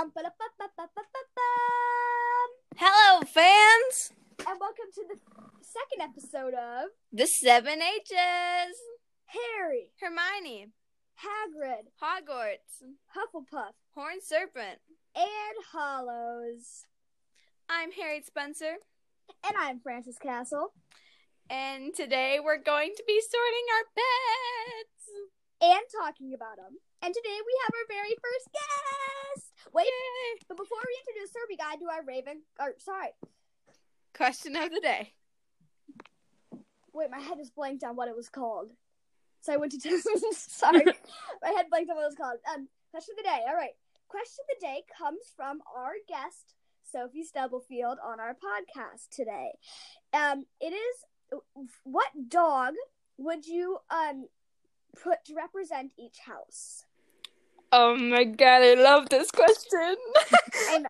Hello, fans! And welcome to the second episode of The 7 H's. Harry, Hermione, Hagrid, Hogwarts, Hufflepuff, Horned Serpent, and Hollows. I'm Harriet Spencer. And I'm Frances Castle. And today we're going to be sorting our pets. And talking about them. And today we have our very first guest! Wait, but before we introduce her, we gotta do our Question of the day. Wait, my head just blanked on what it was called. So I went to sorry. My head blanked on what it was called. Question of the day. Alright. Question of the day comes from our guest, Sophie Stubblefield, on our podcast today. It is, what dog would you put to represent each house? Oh my god, I love this question. And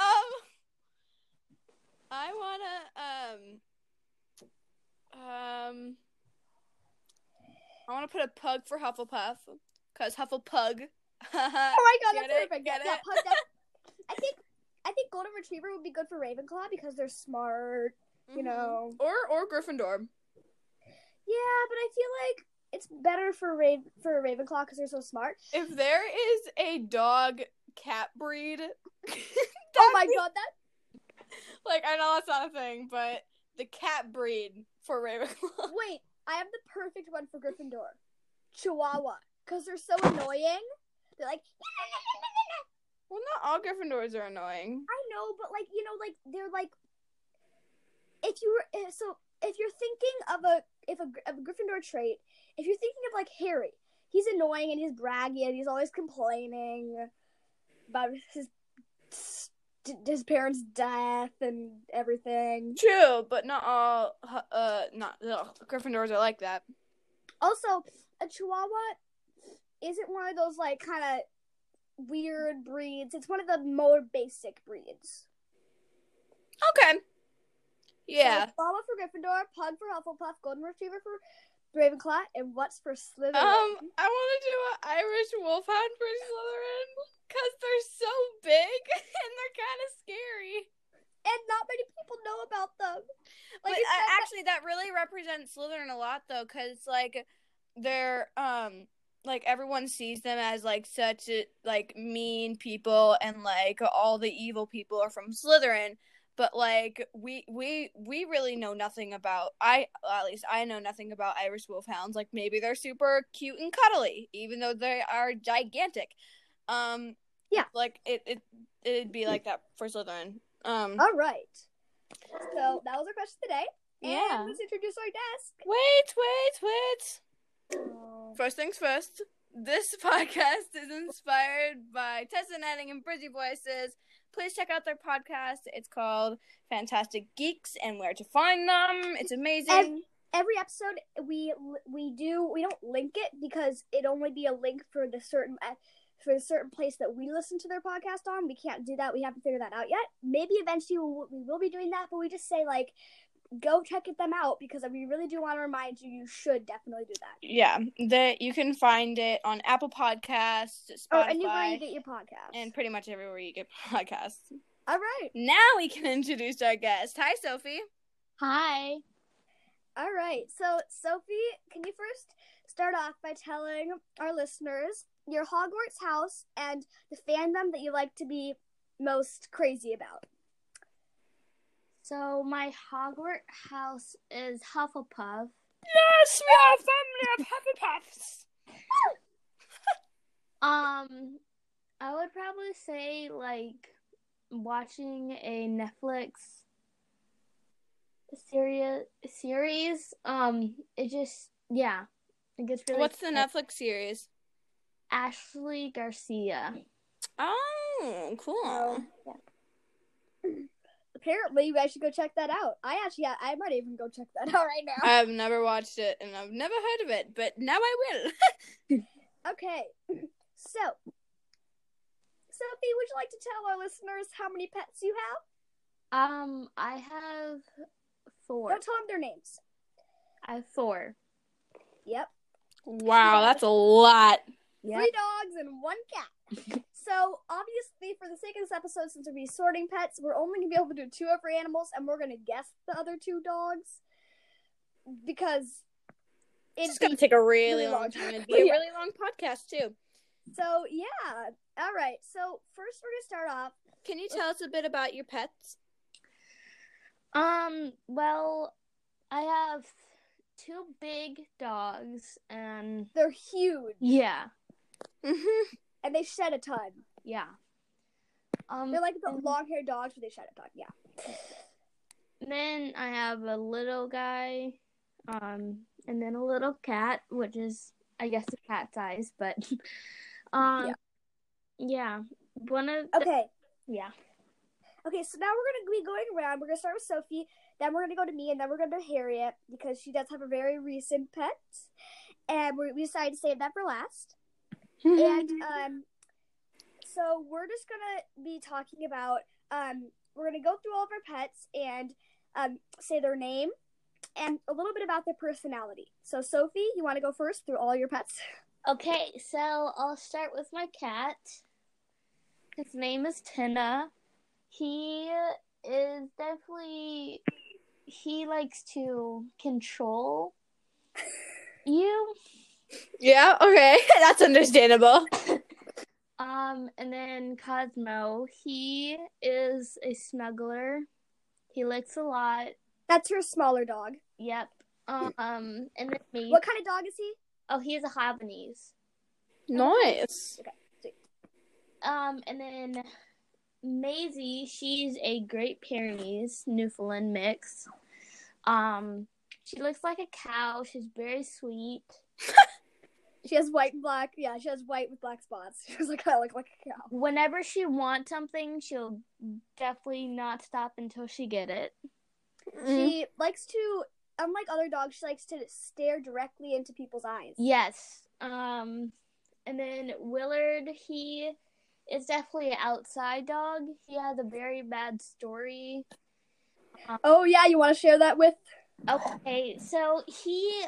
I wanna put a pug for Hufflepuff, cause Hufflepug. oh my god, Get that's it? perfect. Get Yeah, it? pug, I think Golden Retriever would be good for Ravenclaw because they're smart, you know. Or Gryffindor. Yeah, but I feel like it's better for Ravenclaw because they're so smart. If there is a dog cat breed, Oh my god, that. like, I know that's not a thing, but the cat breed for Ravenclaw. Wait, I have the perfect one for Gryffindor. Chihuahua. Because they're so annoying. They're like, Well, not all Gryffindors are annoying. I know, but like, you know, like, they're like, if you're thinking of a Gryffindor trait, if you're thinking of like Harry, he's annoying and he's braggy and he's always complaining about his parents' death and everything. True, but not all Gryffindors are like that. Also, a Chihuahua isn't one of those like kind of weird breeds. It's one of the more basic breeds. Okay. Yeah. So, Chihuahua for Gryffindor, Pug for Hufflepuff, Golden Retriever for Ravenclaw, and what's for Slytherin? I want to do an Irish Wolfhound for Slytherin because they're so big and they're kind of scary. And not many people know about them. Like, but actually, that really represents Slytherin a lot, though, because like they're like everyone sees them as like such like mean people, and like all the evil people are from Slytherin. But like we really know nothing about at least I know nothing about Irish Wolfhounds. Like maybe they're super cute and cuddly, even though they are gigantic. Yeah. Like it'd be like that for Slytherin. All right. So that was our question today. Yeah. And let's introduce our guest. Wait. First things first. This podcast is inspired by Tessa Netting and Bridgie Voices. Please check out their podcast. It's called Fantastic Geeks and Where to Find Them. It's amazing. Every episode we don't link it because it'd only be a link for the certain place that we listen to their podcast on. We can't do that. We haven't figured that out yet. Maybe eventually we will be doing that, but we just say like, go check them out because we really do want to remind you. You should definitely do that. Yeah, you can find it on Apple Podcasts, Spotify, anywhere you get your podcast, and pretty much everywhere you get podcasts. All right. Now we can introduce our guest. Hi, Sophie. Hi. All right. So, Sophie, can you first start off by telling our listeners your Hogwarts house and the fandom that you like to be most crazy about? So my Hogwarts house is Hufflepuff. Yes, we are a family of Hufflepuffs. I would probably say like watching a Netflix series. It just it gets really. What's the Netflix series? Ashley Garcia. Oh, cool. Yeah. Apparently, you guys should go check that out. I might even go check that out right now. I've never watched it, and I've never heard of it, but now I will. Okay, so, Sophie, would you like to tell our listeners how many pets you have? I have 4. Don't tell them their names. I have 4. Yep. Wow, that's a lot. Yep. 3 dogs and 1 cat. So, obviously, for the sake of this episode, since we're sorting pets, we're only going to be able to do 2 of our animals, and we're going to guess the other 2 dogs. Because it's going to take a really really long long time. It'd time. be a Yeah. really long podcast, too. So, yeah. All right. So, first we're going to start off. Can you tell us a bit about your pets? Well, I have 2 big dogs, and They're huge, yeah, Mm-hmm. and they shed a ton. yeah. They're like the long-haired dogs, but they shed a ton. Yeah. Then I have a little guy, and then a little cat, which is, I guess, a cat size, but, yeah. One of the, Okay. yeah. Okay, so now we're going to be going around. We're going to start with Sophie, then we're going to go to me, and then we're going to Harriet, because she does have a very recent pet. And we decided to save that for last. And so we're just going to be talking about, we're going to go through all of our pets and say their name and a little bit about their personality. So Sophie, you want to go first through all your pets? Okay, so I'll start with my cat. His name is Tina. He is definitely, he likes to control you. Yeah, okay. That's understandable. And then Cosmo, he is a snuggler. He licks a lot. That's her smaller dog. Yep. And then me. What kind of dog is he? Oh, he is a Havanese. Nice. Okay, sweet. And then Maisie, she's a Great Pyrenees Newfoundland mix. She looks like a cow. She's very sweet. She has white and black. Yeah, she has white with black spots. She was like, I look like a cow. Whenever she wants something, she'll definitely not stop until she get it. She likes to, unlike other dogs, she likes to stare directly into people's eyes. Yes. And then Willard, he is definitely an outside dog. He has a very bad story. Oh, yeah, you want to share that with? Okay, so he,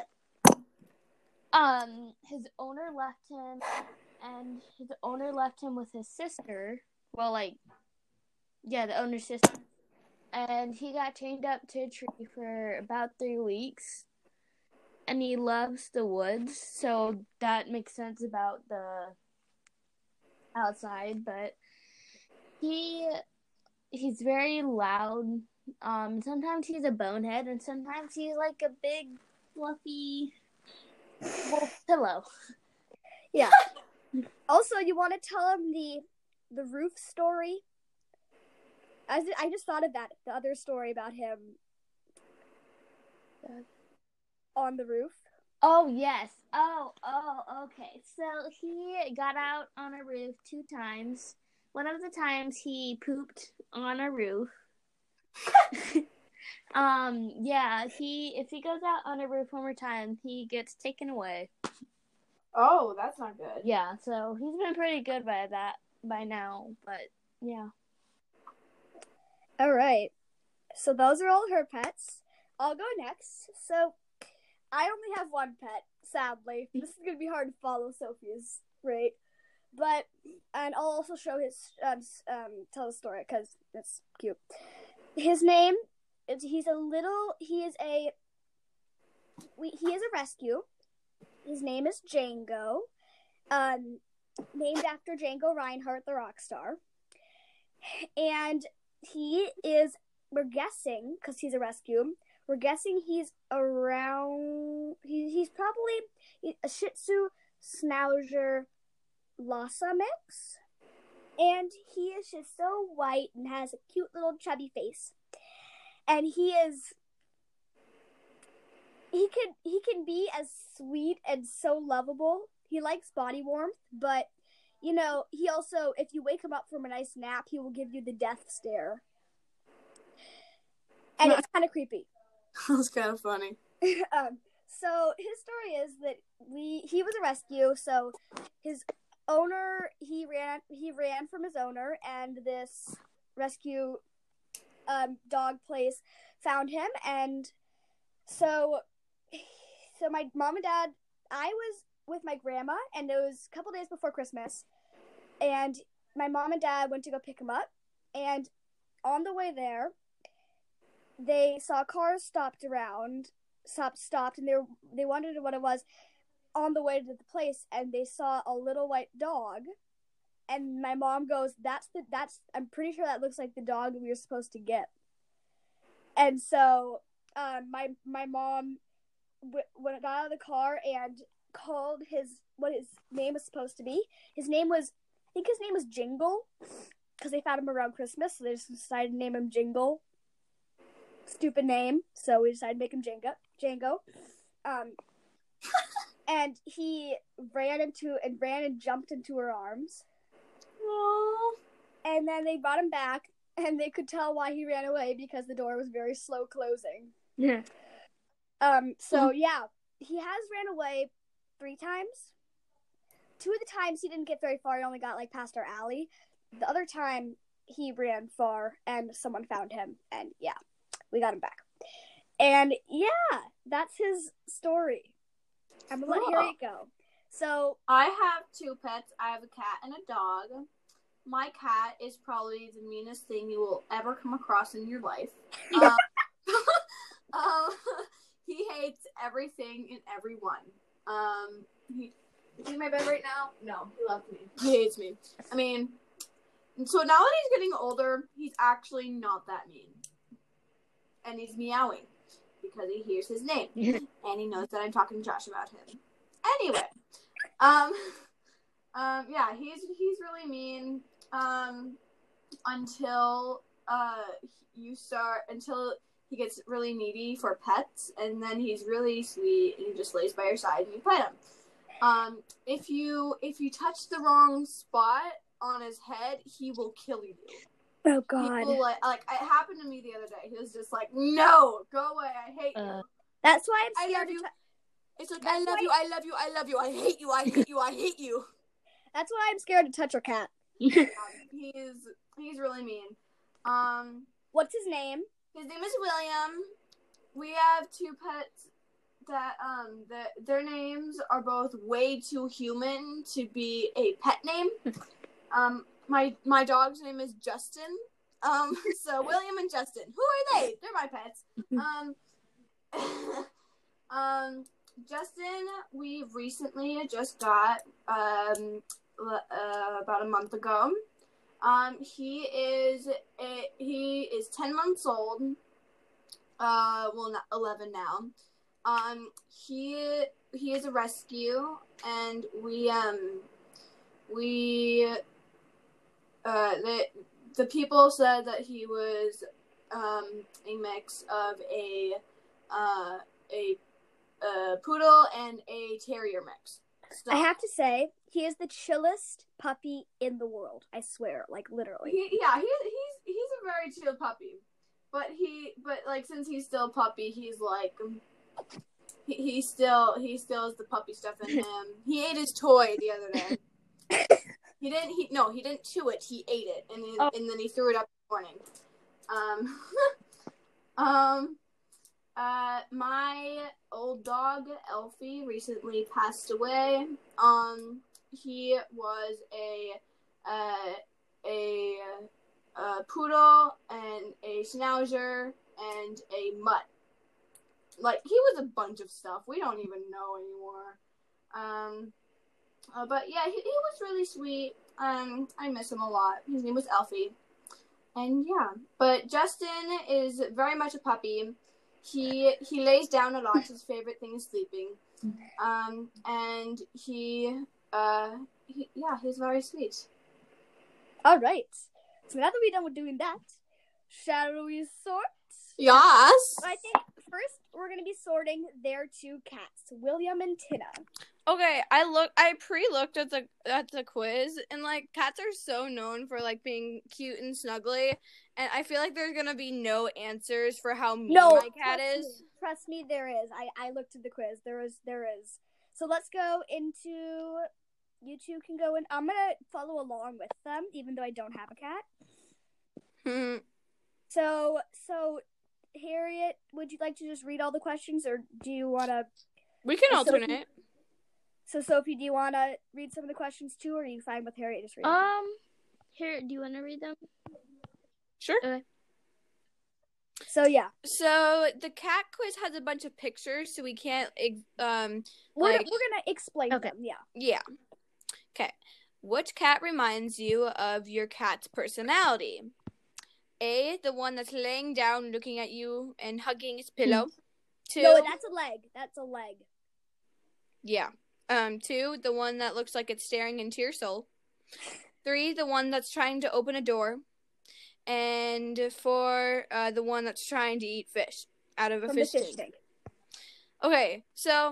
his owner left him, and his owner left him with his sister. Well, the owner's sister. And he got chained up to a tree for about 3 weeks. And he loves the woods, so that makes sense about the outside. But he's very loud. Sometimes he's a bonehead, and sometimes he's like a big, fluffy pillow. Yeah. Also, you want to tell him the roof story? I just thought of that, the other story about him on the roof. Oh, yes. Oh, okay. So he got out on a roof 2 times. One of the times he pooped on a roof. If he goes out on a roof one more time, he gets taken away. Oh, that's not good. Yeah, so he's been pretty good by now, but yeah. All right. So those are all her pets. I'll go next. So I only have one pet, sadly. This is going to be hard to follow Sophie's, right? And I'll also show his, tell the story because it's cute. His name, he is a rescue. His name is Django, named after Django Reinhardt, the rock star. And we're guessing, because he's a rescue, we're guessing he's around, he's probably a Shih Tzu Schnauzer Lhasa mix. And he is just so white and has a cute little chubby face. And he can be as sweet and so lovable. He likes body warmth, but he also, if you wake him up from a nice nap, he will give you the death stare. And it's kind of creepy. That's kind of funny. So his story is that he was a rescue, so his owner, he ran from his owner, and this rescue dog place found him, and so my mom and dad, I was with my grandma, and it was a couple days before Christmas, and my mom and dad went to go pick him up, and on the way there, they saw cars stopped, and they wondered what it was on the way to the place, and they saw a little white dog, and my mom goes, I'm pretty sure that looks like the dog we were supposed to get. And so my mom got out of the car and called what his name was supposed to be. I think his name was Jingle, because they found him around Christmas, so they just decided to name him Jingle. Stupid name, so we decided to make him Django. And he ran and jumped into her arms. Aww. And then they brought him back, and they could tell why he ran away, because the door was very slow closing. Yeah. So yeah, he has ran away 3 times. 2 of the times he didn't get very far, he only got like past our alley. The other time he ran far and someone found him, and yeah, we got him back. And yeah, that's his story. I'm gonna let Harriet go. So I have 2 pets. I have a cat and a dog. My cat is probably the meanest thing you will ever come across in your life. He hates everything and everyone. Is he in my bed right now? No, he left me. He hates me. I mean, so now that he's getting older, he's actually not that mean. And he's meowing because he hears his name. And he knows that I'm talking trash about him. Anyway. Yeah, he's really mean. Until he gets really needy for pets, and then he's really sweet and he just lays by your side and you pet him. If you touch the wrong spot on his head, he will kill you. Oh God. People like it happened to me the other day. He was just like, "No, go away. I hate you." That's why I'm scared. I love you. It's like, I love you. I love you. I love you. I hate you. I hate you. I hate you. That's why I'm scared to touch our cat. He's really mean. What's his name? His name is William. We have 2 pets that their names are both way too human to be a pet name. My dog's name is Justin. So William and Justin. Who are they? They're my pets. Justin, we recently just got about a month ago. He is 10 months old. Well, not 11 now. He is a rescue, and the people said that he was a mix of a poodle and a terrier mix. So, I have to say, he is the chillest puppy in the world. I swear, like literally. He's a very chill puppy, but since he's still a puppy, he's like he still has the puppy stuff in him. He ate his toy the other day. He didn't chew it. He ate it, and then he threw it up in the morning. My old dog Elfie recently passed away. He was a poodle and a schnauzer and a mutt. Like, he was a bunch of stuff. We don't even know anymore. But yeah, he was really sweet. I miss him a lot. His name was Elfie. And yeah, but Justin is very much a puppy. He lays down a lot. His favorite thing is sleeping. And he's very sweet. All right. So now that we're done with doing that, shall we sort? Yes. I think first we're gonna be sorting their 2 cats, William and Tina. Okay, I pre-looked at the quiz, and like, cats are so known for like being cute and snuggly, and I feel like there's gonna be no answers for how mean my cat is. Trust me, there is. I looked at the quiz. There is. So let's go into. You 2 can go in. I'm gonna follow along with them, even though I don't have a cat. So Harriet, would you like to just read all the questions, or do you want to? We can alternate. So Sophie, do you want to read some of the questions too, or are you fine with Harriet just reading? Here, do you want to read them? Sure. Okay. So yeah, So the cat quiz has a bunch of pictures, so we can't we're like gonna explain Okay. them. Yeah. yeah. Okay. Which cat reminds you of your cat's personality? A, the one that's laying down, looking at you and hugging his pillow. 2, No, that's a leg. That's a leg. yeah. 2, the one that looks like it's staring into your soul. 3, the one that's trying to open a door. And 4, the one that's trying to eat fish out of a From fish the fish tank. tank. Okay, so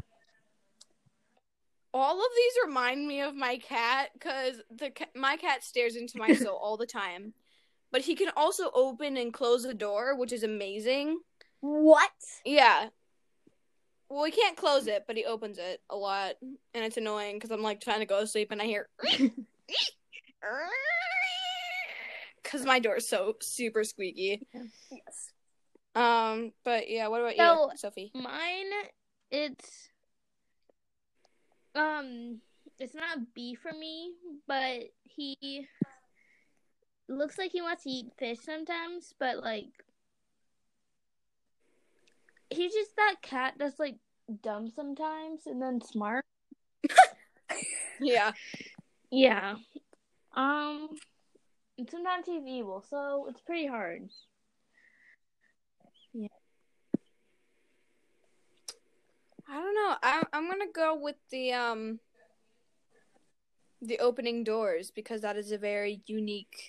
all of these remind me of my cat because my cat stares into my soul all the time. But he can also open and close the door, which is amazing. What? Yeah. Well, he can't close it, but he opens it a lot. And it's annoying because I'm like trying to go to sleep and I hear because my door is so super squeaky. Yes. But yeah, what about So, you, Sophie? Mine, it's not B for me, but he looks like he wants to eat fish sometimes, but like he's just that cat that's like dumb sometimes and then smart. Yeah. Yeah. And sometimes he's evil, so it's pretty hard. Yeah. I don't know. I'm gonna go with the opening doors because that is a very unique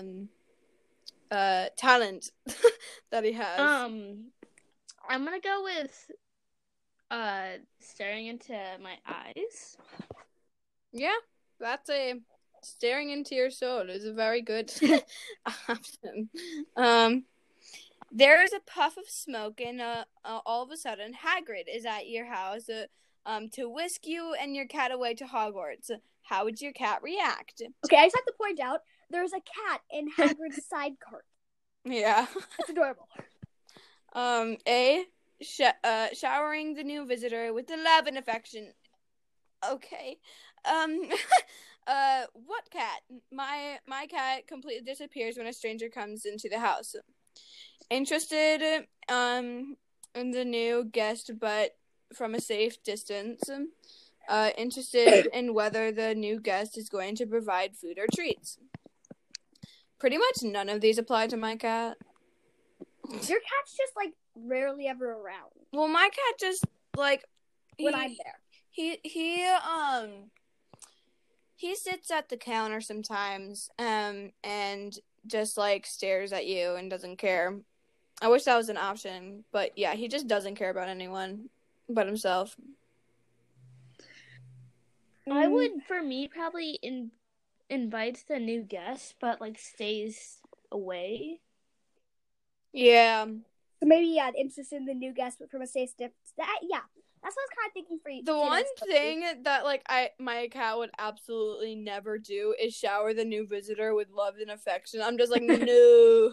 talent that he has. I'm gonna go with staring into my eyes. Yeah, that's a staring into your soul is a very good option. There is a puff of smoke, and all of a sudden, Hagrid is at your house to whisk you and your cat away to Hogwarts. How would your cat react? Okay, I just have to point out there's a cat in Hagrid's side cart. Yeah. It's adorable. A, showering the new visitor with the love and affection. Okay. What cat? My cat completely disappears when a stranger comes into the house. Interested in the new guest, but from a safe distance. Interested in whether the new guest is going to provide food or treats. Pretty much none of these apply to my cat. Your cat's just like rarely ever around. Well, my cat just like when I'm there. He sits at the counter sometimes and just like stares at you and doesn't care. I wish that was an option, but yeah, he just doesn't care about anyone but himself. I would, for me, probably invites the new guest, but like stays away. Yeah. So maybe interested in the new guest, but from a safe distance. That's what I was kind of thinking for you. The one thing that like my cat would absolutely never do is shower the new visitor with love and affection. I'm just like no.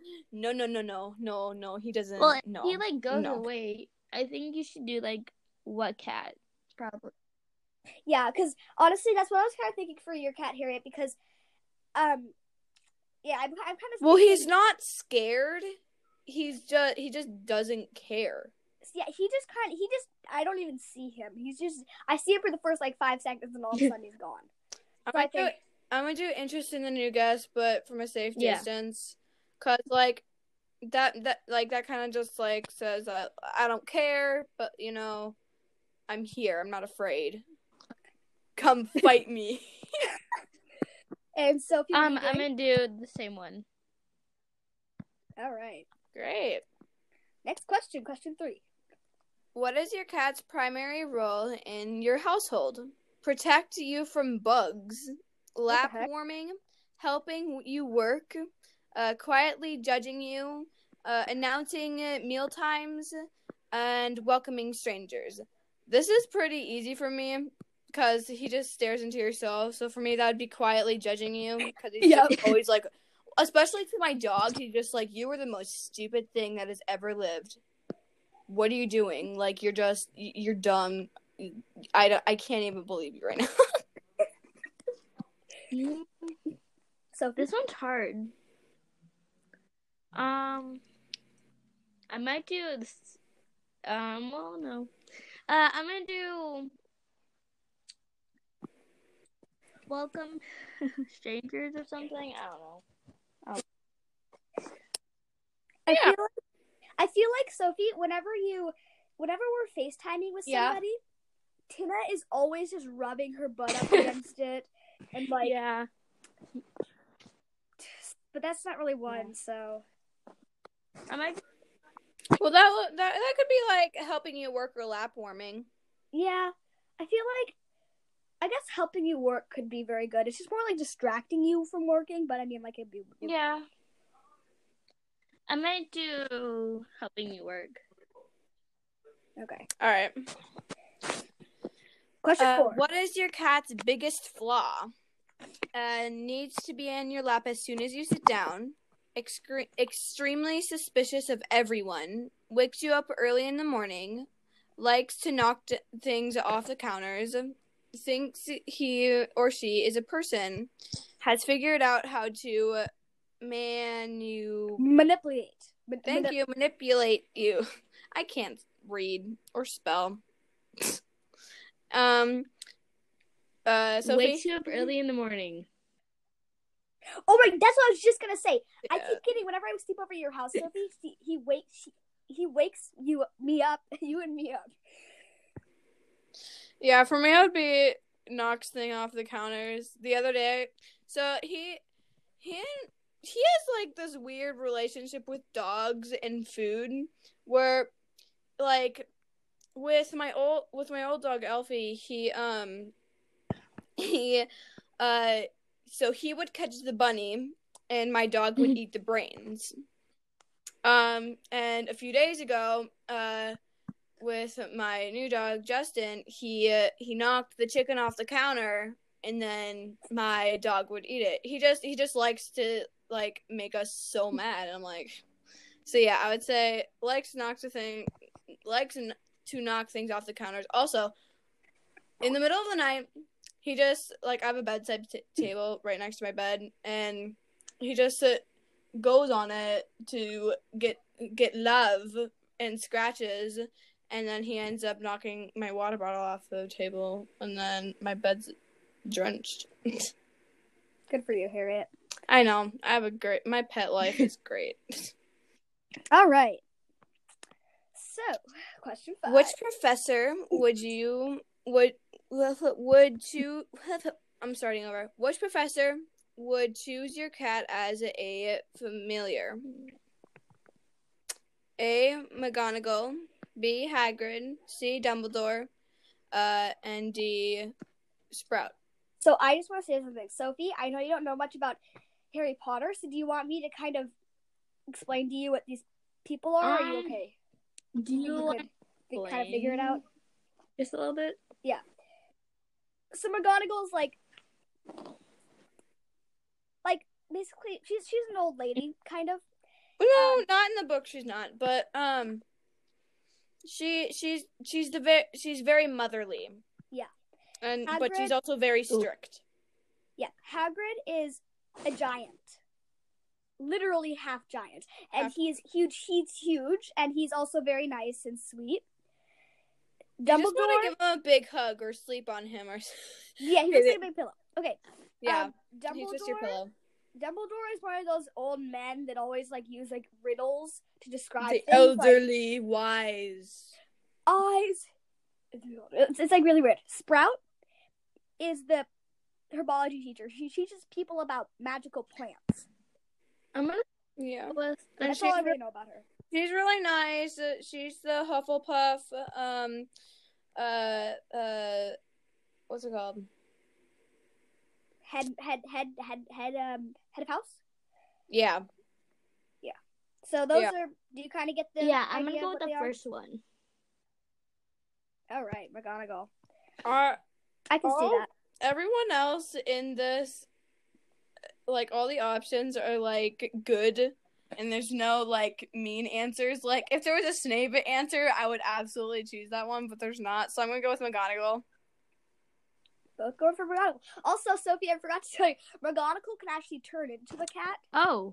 No. He doesn't. Well, no. he like goes No. away. I think you should do like what cat? Probably. Yeah, because honestly, that's what I was kind of thinking for your cat, Harriet. Because, I'm kind of. Well, he's not scared. He just doesn't care. Yeah, I don't even see him. I see him for the first like 5 seconds, and all of a sudden he's gone. I'm gonna do interest in the new guest, but from a safe distance, cause like that kind of just like says that I don't care, but you know, I'm here. I'm not afraid. Come fight me. And so, I'm gonna do the same one. All right. Great. Next question. Question 3. What is your cat's primary role in your household? Protect you from bugs, lap warming, helping you work, quietly judging you, announcing meal times, and welcoming strangers. This is pretty easy for me because he just stares into your soul. So for me, that would be quietly judging you because he's just always like, especially to my dog, he's just like, you are the most stupid thing that has ever lived. What are you doing? Like, you're dumb. I can't even believe you right now. So This one's hard. I might do this. Well, no. I'm gonna do welcome strangers or something. I don't know. I feel like Sophie, whenever we're FaceTiming with Yeah. somebody, Tina is always just rubbing her butt up against it, and like, Yeah. but that's not really one. So I might. Well, that could be like helping you work or lap warming. yeah, I feel like I guess helping you work could be very good. It's just more like distracting you from working, but I mean, like it'd be Yeah. I might do helping you work. okay. All right. Question 4. What is your cat's biggest flaw? Needs to be in your lap as soon as you sit down. Extremely suspicious of everyone. Wakes you up early in the morning. Likes to knock things off the counters. Thinks he or she is a person. Has figured out how to Manipulate. manipulate you. I can't read or spell. Sophie? Wakes you up early in the morning. Oh right, that's what I was just gonna say. Yeah. I keep getting whenever I sleep over your house, Sophie. He wakes you and me up. Yeah, for me, it would be knocks thing off the counters. The other day, so he has like this weird relationship with dogs and food, where like with my old dog Elfie, so he would catch the bunny, and my dog would eat the brains. And a few days ago, with my new dog Justin, he knocked the chicken off the counter, and then my dog would eat it. He just likes to like make us so mad. And I'm like, so yeah, I would say likes to knock things off the counters. Also, in the middle of the night, he just like I have a bedside table right next to my bed, and he just goes on it to get love and scratches. And then he ends up knocking my water bottle off the table, and then my bed's drenched. Good for you, Harriet. I know. My pet life is great. All right. So, question 5. Which professor I'm starting over. Which professor would choose your cat as a familiar? A. McGonagall, B. Hagrid, C. Dumbledore, and D. Sprout. So I just want to say something. Sophie, I know you don't know much about Harry Potter, so do you want me to kind of explain to you what these people are? Or are you okay? Do you kind of figure it out? Just a little bit? Yeah. So McGonagall's like basically she's an old lady, kind of. No, not in the book. She's not, but she's very motherly. Yeah. But she's also very strict. Yeah, Hagrid is a giant, literally half giant, and he's huge. He's huge, and he's also very nice and sweet. Dumbledore, you just want to give him a big hug or sleep on him or. Yeah, he wants a big pillow. Okay. Yeah. Dumbledore. He's just your pillow. Dumbledore is one of those old men that always like use like riddles to describe the things. Elderly wise. Eyes. It's like really weird. Sprout is the herbology teacher. She teaches people about magical plants. Yeah. That's all I really know about her. She's really nice. She's the Hufflepuff. What's it called? Head of house? Yeah. Yeah. So those are, do you kind of get the I'm going to go with the first one. All right, McGonagall. I can see that. Everyone else in this, like, all the options are, like, good, and there's no, like, mean answers. Like, if there was a Snape answer, I would absolutely choose that one, but there's not, so I'm going to go with McGonagall. Both going for McGonagall. Also, Sophie, I forgot to tell you, McGonagall can actually turn into the cat. Oh.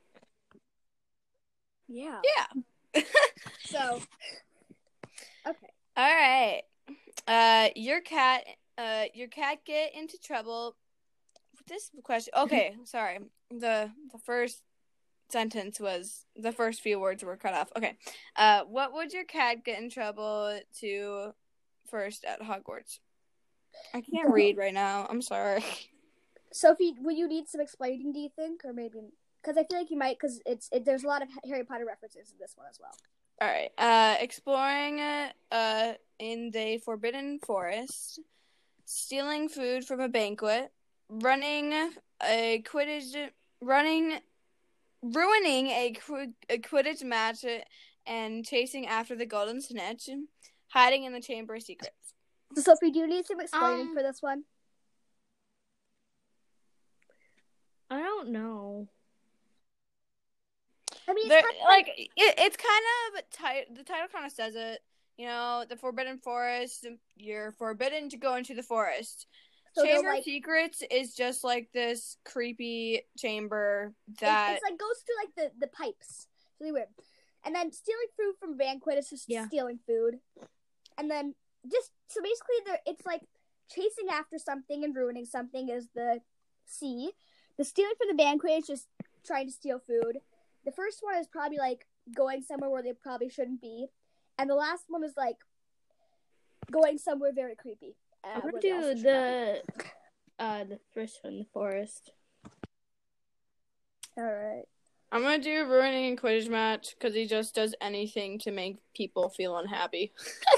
Yeah. Yeah. So, okay. All right. Your cat get into trouble. This question. Okay, sorry. The first sentence was the first few words were cut off. Okay. What would your cat get in trouble to first at Hogwarts? I can't read right now. I'm sorry. Sophie, will you need some explaining, do you think? Or maybe... Because I feel like you might, because there's a lot of Harry Potter references in this one as well. All right. Exploring in the Forbidden Forest, stealing food from a banquet, ruining a Quidditch match, and chasing after the Golden Snitch, hiding in the Chamber of Secrets. So, Sophie, do you need some explaining for this one? I don't know. I mean, it's kind of the title kind of says it. You know, the Forbidden Forest. You're forbidden to go into the forest. So Chamber of Secrets is just like this creepy chamber that it's like goes through like the pipes. It's really weird. And then stealing food from a banquet is just stealing food. And then just so basically, it's like chasing after something and ruining something is the C. The stealing from the banquet is just trying to steal food. The first one is probably like going somewhere where they probably shouldn't be, and the last one is like going somewhere very creepy. I'm gonna do the first one, the forest. All right. I'm gonna do ruining a Quidditch match because he just does anything to make people feel unhappy.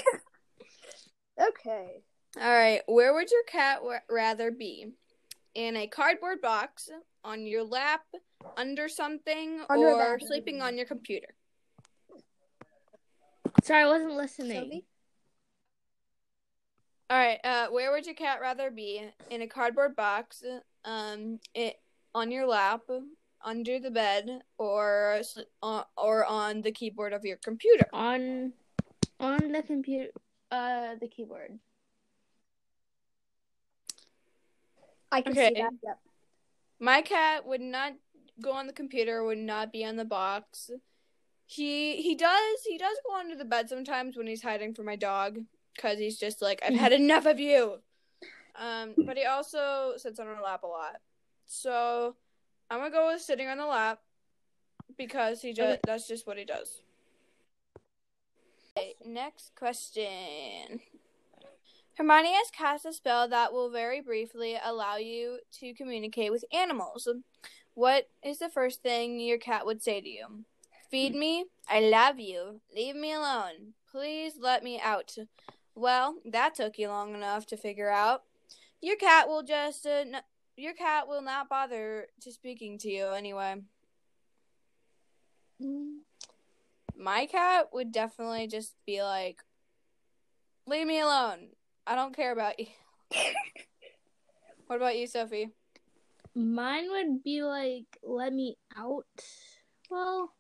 Okay. All right. Where would your cat rather be? In a cardboard box, on your lap, under something, or sleeping on your computer? Sorry, I wasn't listening. Sophie? All right. Where would your cat rather be? In a cardboard box, on your lap, under the bed, or on the keyboard of your computer? On the computer, the keyboard. I can see that. Yep. My cat would not go on the computer, would not be on the box. He does go under the bed sometimes when he's hiding from my dog, because he's just like, I've had enough of you. But he also sits on her lap a lot. So I'm gonna go with sitting on the lap because that's just what he does. Okay, next question. Hermione has cast a spell that will very briefly allow you to communicate with animals. What is the first thing your cat would say to you? Feed me. I love you. Leave me alone. Please let me out. Well, that took you long enough to figure out. Your cat will not bother to speaking to you anyway. My cat would definitely just be like, leave me alone. I don't care about you. What about you, Sophie? Mine would be like, let me out. Well,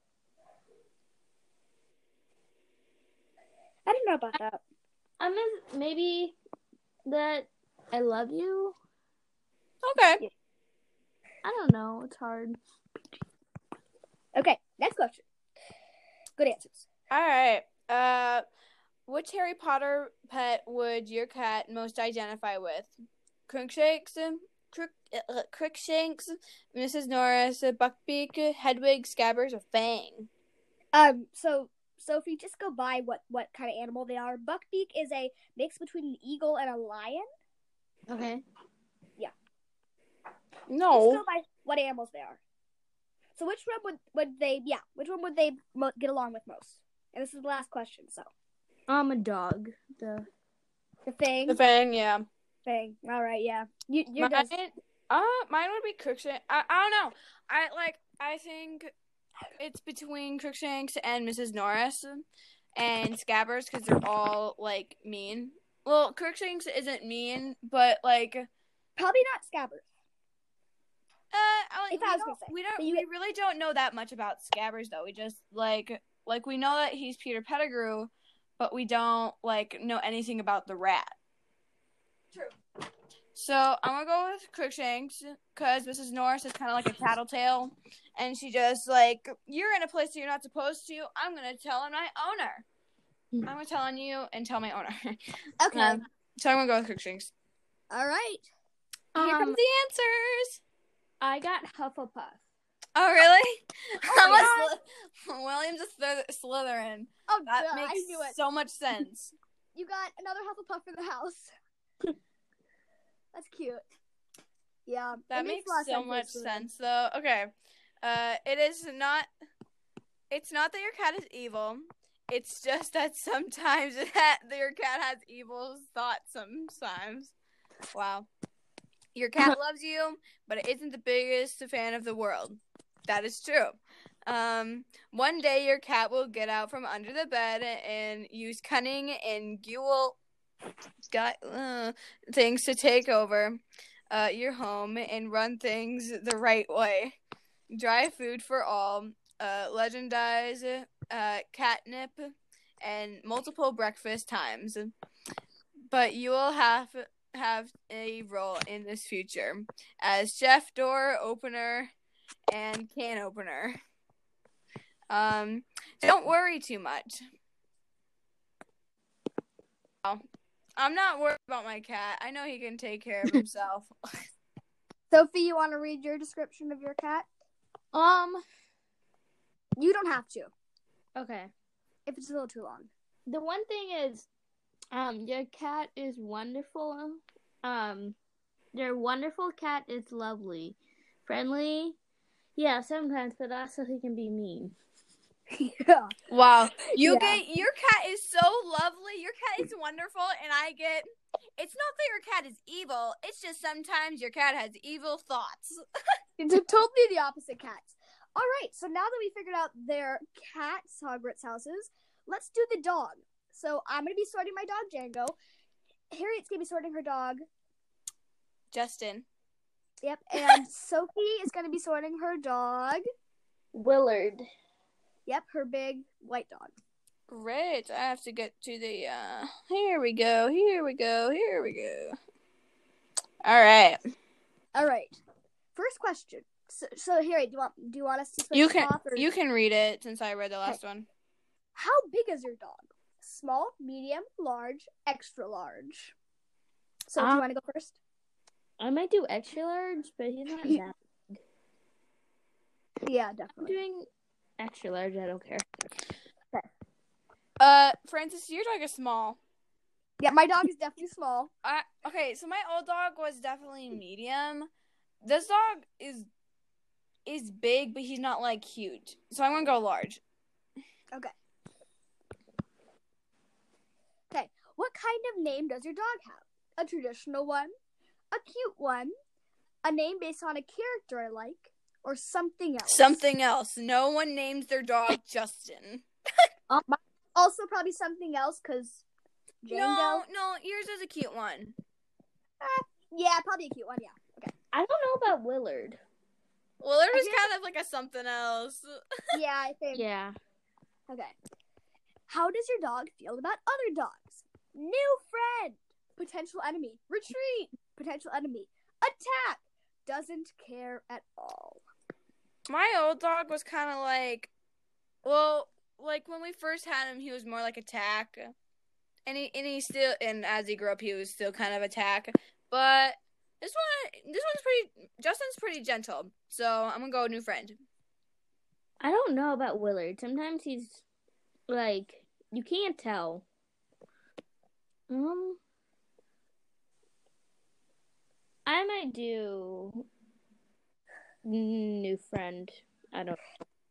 I don't know about that. Maybe that I love you. Okay. I don't know. It's hard. Okay, next question. Good answers. All right. Which Harry Potter pet would your cat most identify with? Crookshanks, Mrs. Norris, Buckbeak, Hedwig, Scabbers, or Fang? So Sophie, just go by what kind of animal they are. Buckbeak is a mix between an eagle and a lion. Okay. Yeah. No. Just go by what animals they are. So which one would they get along with most? And this is the last question, so. I'm a dog. The Fang? The Fang, yeah. Fang. All right, yeah. You're mine would be Crookshanks. I don't know. I think it's between Crookshanks and Mrs. Norris and Scabbers because they're all, like, mean. Well, Crookshanks isn't mean, but, like... Probably not Scabbers. We really don't know that much about Scabbers, though. We just, like we know that he's Peter Pettigrew, but we don't, like, know anything about the rat. True. So I'm gonna go with Crookshanks because Mrs. Norris is kind of like a tattletale, and she just like, you're in a place that you're not supposed to. I'm gonna tell my owner. I'm gonna tell on you and tell my owner. Okay. So I'm gonna go with Crookshanks. All right. Here comes the answers. I got Hufflepuff. Oh really? Oh, William's a Slytherin. Oh, That duh, I makes knew it. so much sense. You got another Hufflepuff in the house. That's cute. Yeah. That it makes a lot of so much for them. sense, though. Okay. It is not. It's not that your cat is evil. It's just that sometimes your cat has evil thoughts. Sometimes. Wow. Your cat loves you, but it isn't the biggest fan of the world. That is true. One day your cat will get out from under the bed and use cunning and guile things to take over your home and run things the right way. Dry food for all, legendize catnip, and multiple breakfast times. But you will have a role in this future as chef, door opener, and can opener. Don't worry too much. I'm not worried about my cat. I know he can take care of himself. Sophie, you want to read your description of your cat? You don't have to Okay. if it's a little too long. The one thing is, your cat is wonderful. Your wonderful cat is lovely, friendly. Yeah, sometimes, but also he can be mean. Yeah. Wow. Your Yeah. cat is so lovely. Your cat is wonderful, and I get, it's not that your cat is evil. It's just sometimes your cat has evil thoughts. It's totally the opposite cats. All right, so now that we figured out their cats' Hogwarts houses, let's do the dog. So I'm going to be sorting my dog, Django. Harriet's going to be sorting her dog. Justin. Yep, and Sophie is going to be sorting her dog. Willard. Yep, her big white dog. Great. I have to get to the, here we go. All right. First question. So Harriet, do you want us to switch off? Or... You can read it since I read the last one. How big is your dog? Small, medium, large, extra large. So do you want to go first? I might do extra large, but he's not that big. Yeah, I'm definitely. doing extra large. I don't care. Francis, your dog is small. Yeah, my dog is definitely small. Okay, so my old dog was definitely medium. This dog is big, but he's not like huge. So I'm gonna go large. Okay. What kind of name does your dog have? A traditional one, a cute one, a name based on a character I like, or something else? Something else. No one names their dog Justin. Also, probably something else because Django. No, yours is a cute one. Yeah, probably a cute one. Yeah. Okay. I don't know about Willard. Willard is kind of like a something else. Yeah, I think. Yeah. Okay. How does your dog feel about other dogs? New friend. Potential enemy. Retreat. Potential enemy. Attack. Doesn't care at all. My old dog was kind of like, well, like when we first had him, he was more like attack, and he still, and as he grew up, he was still kind of attack. But Justin's pretty gentle, so I'm gonna go new friend. I don't know about Willard. Sometimes he's like, you can't tell. I might do new friend. I don't.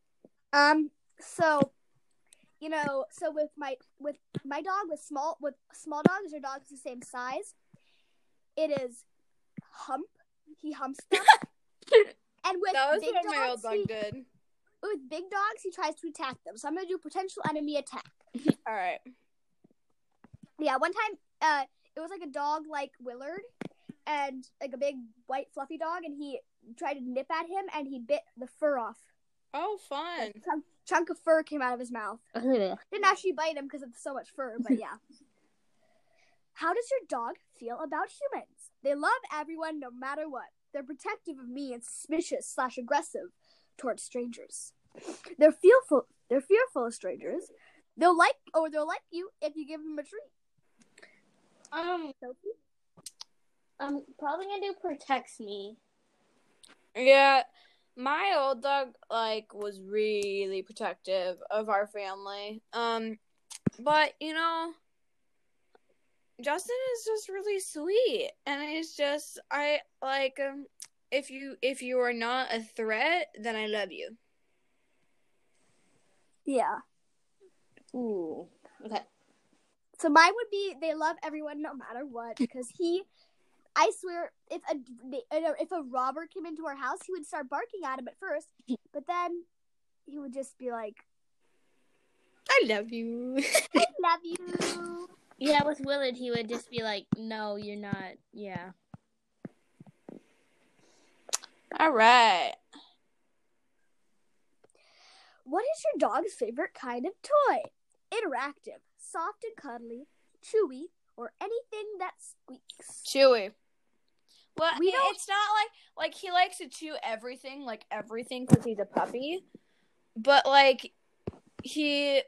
So, so with my dog with small dogs or dogs the same size, it is hump. He humps them. And with That was big what dogs, my old dog did. With big dogs, he tries to attack them. So I'm gonna do potential enemy attack. All right. Yeah, one time, it was like a dog like Willard, and like a big white fluffy dog, and he tried to nip at him, and he bit the fur off. Oh, fun! Chunk of fur came out of his mouth. Didn't actually bite him because of so much fur, but yeah. How does your dog feel about humans? They love everyone no matter what. They're protective of me and suspicious/aggressive towards strangers. They're fearful of strangers. They'll like you if you give them a treat. Sophie? I'm probably gonna do protects me. Yeah, my old dog was really protective of our family. But Justin is just really sweet, and it's just if you are not a threat, then I love you. Yeah. Ooh. Okay. So mine would be they love everyone no matter what, because I swear, if a robber came into our house, he would start barking at him at first, but then he would just be like, I love you. I love you. Yeah, with Willard, he would just be like, no, you're not. Yeah. All right. What is your dog's favorite kind of toy? Interactive, soft and cuddly, chewy, or anything that squeaks? Chewy. Well, it's not like he likes to chew everything, because he's a puppy. But he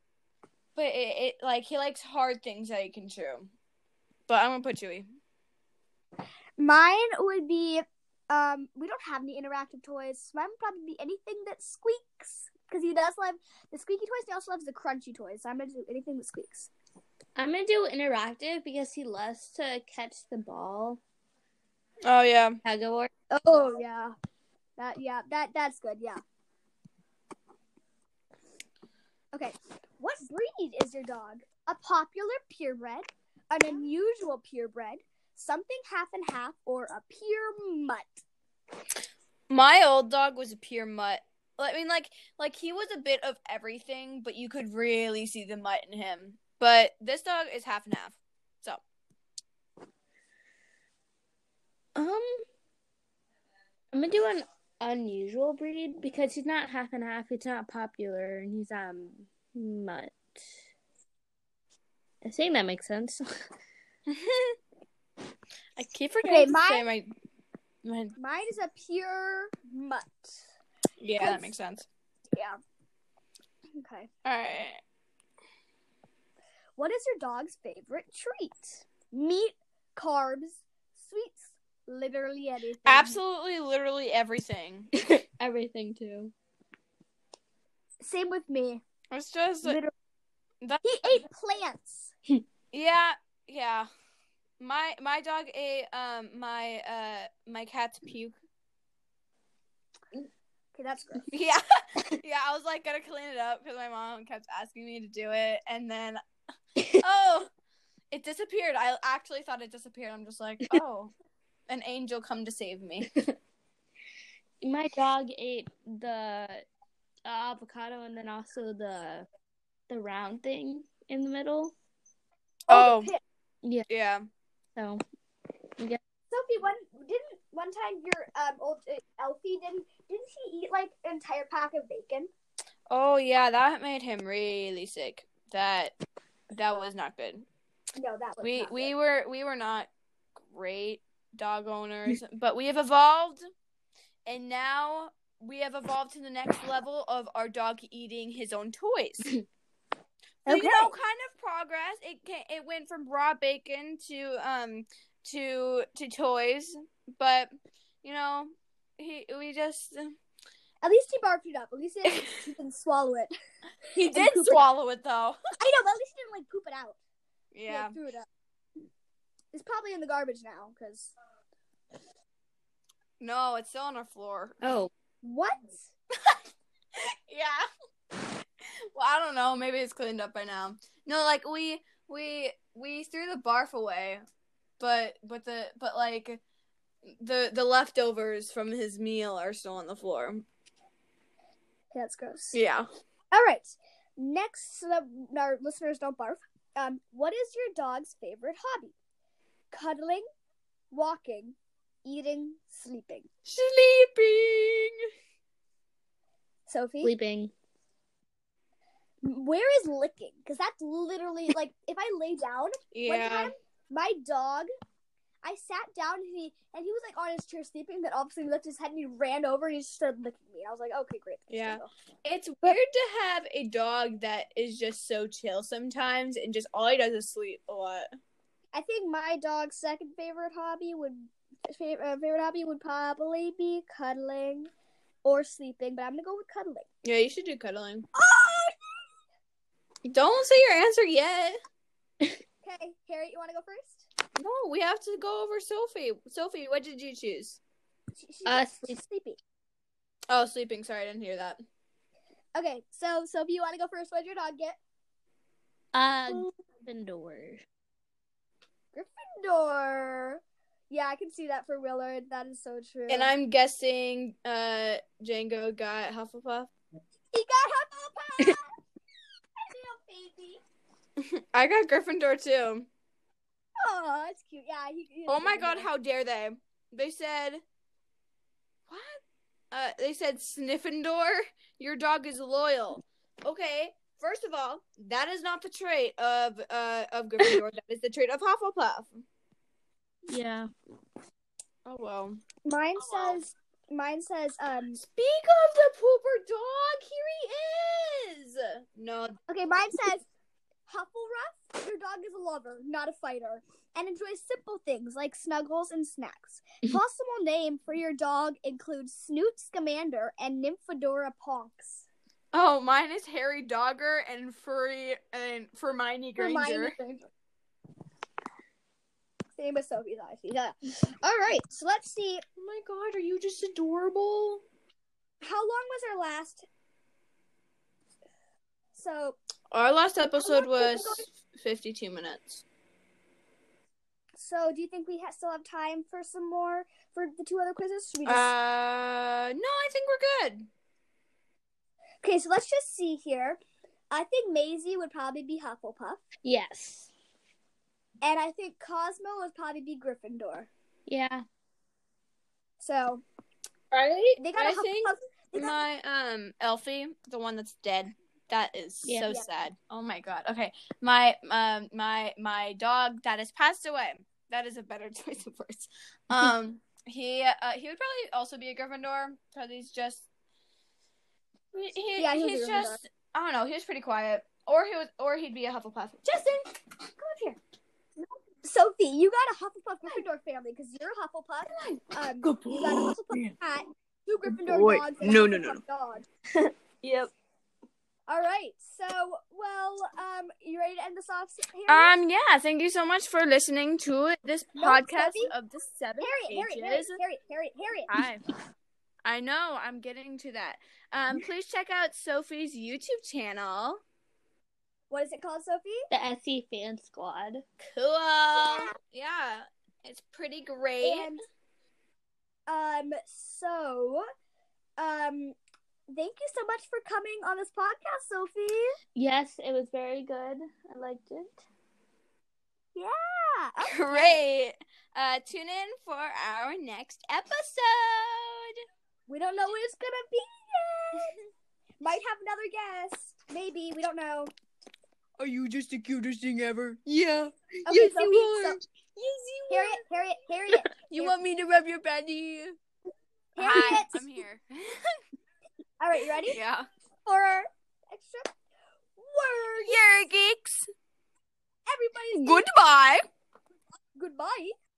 likes hard things that he can chew. But I'm gonna put chewy. Mine would be we don't have any interactive toys. So mine would probably be anything that squeaks, because he does love the squeaky toys. He also loves the crunchy toys. So I'm gonna do anything that squeaks. I'm gonna do interactive because he loves to catch the ball. Oh yeah. Tug of war. Oh yeah. That's good. Yeah. Okay. What breed is your dog? A popular purebred, an unusual purebred, something half and half, or a pure mutt? My old dog was a pure mutt. I mean, he was a bit of everything, but you could really see the mutt in him. But this dog is half and half. So. I'm gonna do an unusual breed because he's not half and half. It's not popular, and he's mutt. I think that makes sense. I keep forgetting to say my. Mine is a pure mutt. Yeah, that makes sense. Yeah. Okay. All right. What is your dog's favorite treat? Meat, carbs, sweets, literally anything. Absolutely, literally everything. Everything too. Same with me. It's just He ate plants. Yeah. My dog ate my cat's puke. Okay, that's gross. Yeah. I was gonna clean it up because my mom kept asking me to do it, and then it disappeared. I actually thought it disappeared. I'm just like, oh, an angel come to save me. My dog ate the avocado and then also the round thing in the middle. Oh, yeah. So, yeah. Sophie, one time your old Elfie didn't he eat an entire pack of bacon? Oh yeah, that made him really sick. That was not good. No, that was not we good. we were not great dog owners, but we have evolved, and now we have evolved to the next level of our dog eating his own toys. So, Okay. kind of progress. It went from raw bacon to toys, but we just. At least he barfed it up. At least he didn't swallow it. He did swallow it though. I know, but at least he didn't poop it out. Yeah. He threw it up. It's probably in the garbage now, because. No, it's still on our floor. Oh. What? Yeah. Well, I don't know. Maybe it's cleaned up by now. No, we threw the barf away, but the leftovers from his meal are still on the floor. Yeah, that's gross. Yeah. All right. Next, so that our listeners don't barf. What is your dog's favorite hobby? Cuddling, walking, eating, sleeping. Sleeping. Sophie? Sleeping. Where is licking? Because that's literally, if I lay down, one time, My dog, I sat down and he was like on his chair sleeping. Then all of a sudden he lifted his head and he ran over and he just started licking me. I was like, okay, great. Yeah. It's weird to have a dog that is just so chill sometimes and just all he does is sleep a lot. I think my dog's second favorite hobby would probably be cuddling or sleeping, but I'm gonna go with cuddling. Yeah, you should do cuddling. Oh! Don't say your answer yet. Okay, Harry, you want to go first? No, we have to go over Sophie. Sophie, what did you choose? She's sleepy. Oh, sleeping. Sorry, I didn't hear that. Okay, so Sophie, you want to go first? What did your dog get? Gryffindor. Gryffindor. Yeah, I can see that for Willard. That is so true. And I'm guessing Django got Hufflepuff. He got Hufflepuff! Little baby. I got Gryffindor too. Oh, that's cute. Yeah. Oh my god, how dare they? They said... What? They said Sniffendor, your dog is loyal. Okay, first of all, that is not the trait of Gryffindor. That is the trait of Hufflepuff. Yeah. Oh well. Mine says. Speak of the pooper dog, here he is. No. Okay, mine says Hufflepuff, your dog is a lover, not a fighter, and enjoys simple things like snuggles and snacks. Possible name for your dog includes Snoot Scamander and Nymphadora Ponks. Oh, mine is Harry Dogger and Hermione Granger. Same as Sophie's, obviously. Yeah. All right, so let's see. Oh my god, are you just adorable? How long was our last? So our last episode was 52 minutes. So do you think we still have time for some more for the two other quizzes? Should we just... No, I think we're good. Okay, so let's just see here. I think Maisie would probably be Hufflepuff. Yes. And I think Cosmo would probably be Gryffindor. Yeah. So, I Hufflepuff. think my Elfie, the one that's dead, that is so sad. Oh my god. Okay, my dog that has passed away. That is a better choice of words. He would probably also be a Gryffindor because he's just he's just I don't know. He was pretty quiet, or he'd be a Hufflepuff. Justin, come up here. Sophie, you got a Hufflepuff Gryffindor family because you're a Hufflepuff. Good boy. You got a Hufflepuff cat, 2 Gryffindor dogs, and a Hufflepuff dog. Yep. All right. So, you ready to end this off, Harry? Yeah. Thank you so much for listening to this podcast of the 7 Ages. Harry. Hi. I know. I'm getting to that. Please check out Sophie's YouTube channel. What is it called, Sophie? The SE Fan Squad. Cool. Yeah. It's pretty great. And, thank you so much for coming on this podcast, Sophie. Yes, it was very good. I liked it. Yeah. Okay. Great. Tune in for our next episode. We don't know what it's gonna be yet. Might have another guest. Maybe. We don't know. Are you just the cutest thing ever? Yeah. Okay, yes, Sophie, you are. so, Yes, you are. Harriet. You want me to rub your belly? Harriet. Hi, I'm here. All right, you ready? Yeah. For our extra word. You're geeks. Everybody's Goodbye. Goodbye.